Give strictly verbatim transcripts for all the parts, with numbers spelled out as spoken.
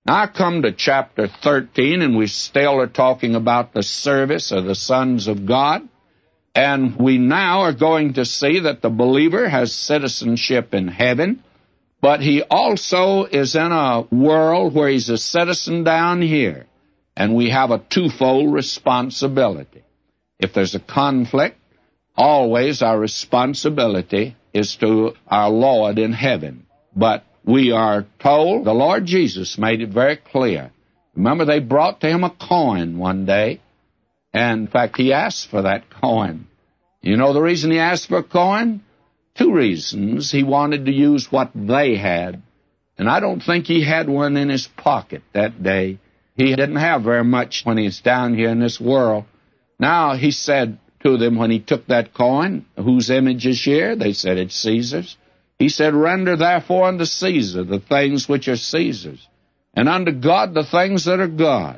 Now I come to chapter thirteen, and we still are talking about the service of the sons of God. And we now are going to see that the believer has citizenship in heaven, but he also is in a world where he's a citizen down here. And we have a twofold responsibility. If there's a conflict, always our responsibility is to our Lord in heaven. But we are told, the Lord Jesus made it very clear. Remember, they brought to him a coin one day, and in fact, he asked for that coin. You know the reason he asked for a coin? Two reasons. He wanted to use what they had, and I don't think he had one in his pocket that day. He didn't have very much when he was down here in this world. Now, he said to them when he took that coin, whose image is here? They said, it's Caesar's. He said, render therefore unto Caesar the things which are Caesar's, and unto God the things that are God's.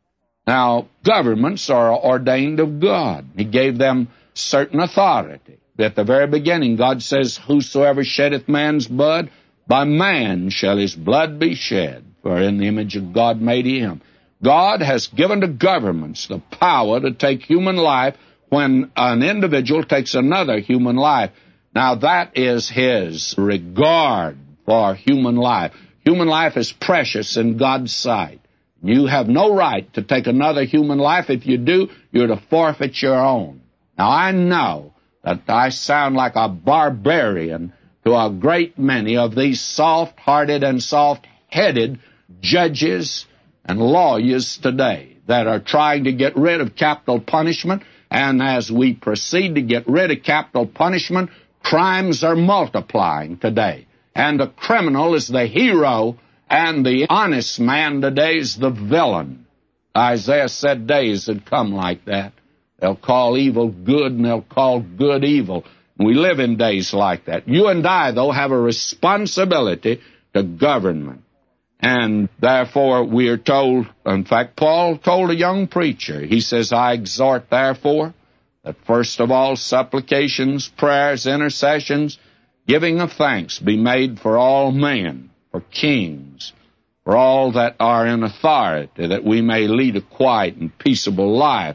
Now, governments are ordained of God. He gave them certain authority. At the very beginning, God says, whosoever sheddeth man's blood, by man shall his blood be shed, for in the image of God made he him. God has given to governments the power to take human life when an individual takes another human life. Now, that is his regard for human life. Human life is precious in God's sight. You have no right to take another human life. If you do, you're to forfeit your own. Now, I know that I sound like a barbarian to a great many of these soft-hearted and soft-headed judges and lawyers today that are trying to get rid of capital punishment. And as we proceed to get rid of capital punishment, crimes are multiplying today. And the criminal is the hero, and the honest man today is the villain. Isaiah said days would come like that. They'll call evil good, and they'll call good evil. We live in days like that. You and I, though, have a responsibility to government. And therefore, we are told, in fact, Paul told a young preacher, he says, I exhort, therefore, that first of all supplications, prayers, intercessions, giving of thanks be made for all men, for kings, for all that are in authority, that we may lead a quiet and peaceable life,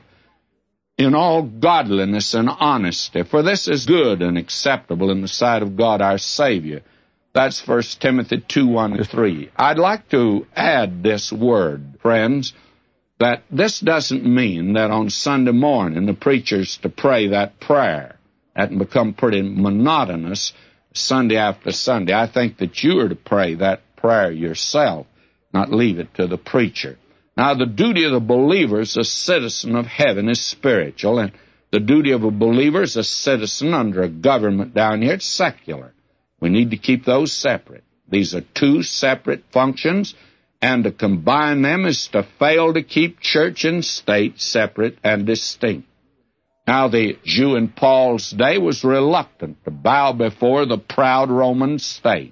in all godliness and honesty, for this is good and acceptable in the sight of God our Savior. That's First Timothy two, one to three. I'd like to add this word, friends, that this doesn't mean that on Sunday morning the preacher's to pray that prayer. That can become pretty monotonous Sunday after Sunday. I think that you are to pray that prayer yourself, not leave it to the preacher. Now, the duty of the believer as a citizen of heaven is spiritual, and the duty of a believer as a citizen under a government down here, it's secular. We need to keep those separate. These are two separate functions, and to combine them is to fail to keep church and state separate and distinct. Now, the Jew in Paul's day was reluctant to bow before the proud Roman state.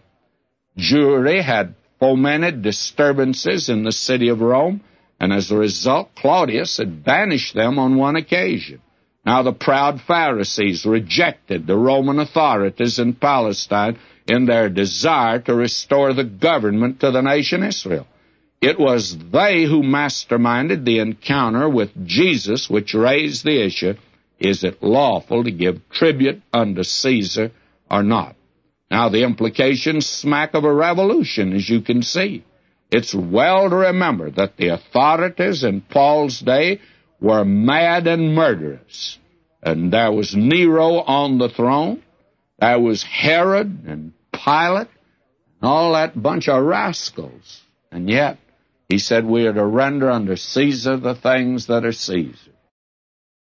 Jewry had fomented disturbances in the city of Rome, and as a result, Claudius had banished them on one occasion. Now, the proud Pharisees rejected the Roman authorities in Palestine in their desire to restore the government to the nation Israel. It was they who masterminded the encounter with Jesus, which raised the issue, is it lawful to give tribute unto Caesar or not? Now, the implications smack of a revolution, as you can see. It's well to remember that the authorities in Paul's day were mad and murderous. And there was Nero on the throne. There was Herod and Pilate and all that bunch of rascals. And yet, he said we are to render unto Caesar the things that are Caesar.